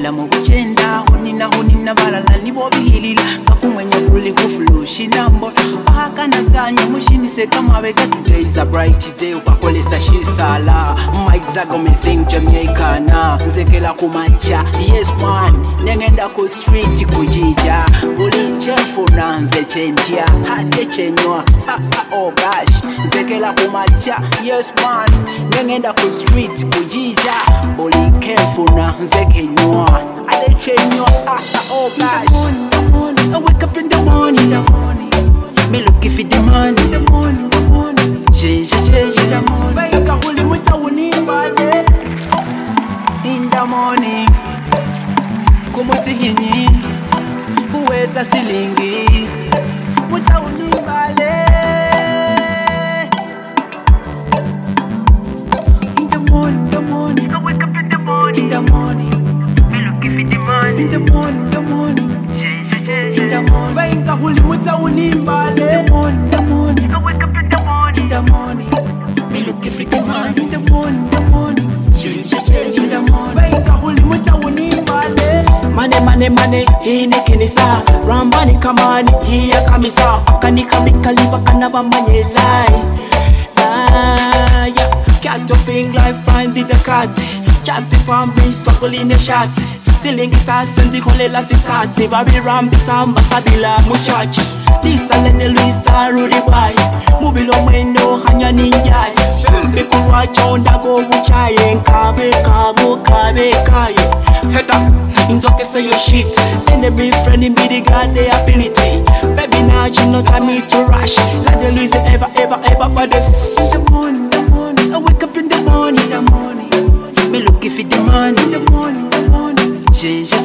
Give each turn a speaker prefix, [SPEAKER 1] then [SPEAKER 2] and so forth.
[SPEAKER 1] Kula mu buchenda honina balala nibo bihilila kakumwenya kuli kufulushi nambo Paka na tanya mushini seka maweka Today is a bright day ukakolesa shisala Mike Zago me think Jamaica Nzekela kumacha yes man Nengenda ku street kujija Buli chefu na nze chentia Hate chenywa oh gosh Nzekela kumacha yes man Nengenda ku street kujija Buli chefu na nze kenywa Hate chenywa oh gosh I wake up in the morning Me looking for the money the morning the morning Baika huli muta unimbale In the morning Kumuti hinyi Uweza silingi Muta unimbale In the morning I wake up in the morning Me looking for the money In the morning In the morning Baika huli muta unimbale In the morning I wake up in the morning Me looking for the money In the morning In the morning Baika huli muta unimbale
[SPEAKER 2] Mane hini kinisa Rambani kamani hiya kamisa Akanika mikaliba kanaba manye lai Cat to fing life find the kati Chatty from me struggle in a shot Silingi tasendi kole la sikati Babi rambi samba sabila muchachi Lisa lene Luisa Rudy Boy Mubilo mwendo hanya ninjai Bikuwa chonda go uchaye Nkabe kaye Heta Inzoke say your shit And every friend in me the got the ability Baby now you know I need to rush Like the Louise ever but this
[SPEAKER 1] In the morning I wake up in the morning Me looking for the money In the morning